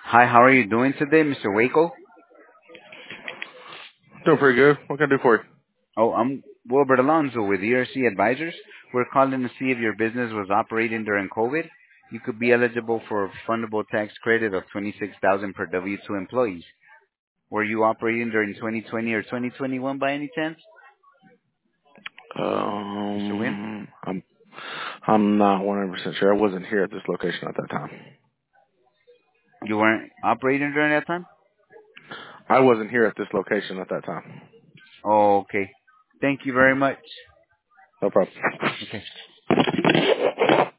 Hi, how are you doing today, Mr. Waco? Doing pretty good. What can I do for you? Oh, I'm Wilbert Alonso with ERC Advisors. We're calling to see if your business was operating during COVID. You could be eligible for a refundable tax credit of 26,000 per W-2 employees. Were you operating during 2020 or 2021 by any chance, Mr. Wynn? I'm not 100% sure. I wasn't here at this location at that time. You weren't operating during that time? I wasn't here at this location at that time. Oh, okay. Thank you very much. No problem. Okay.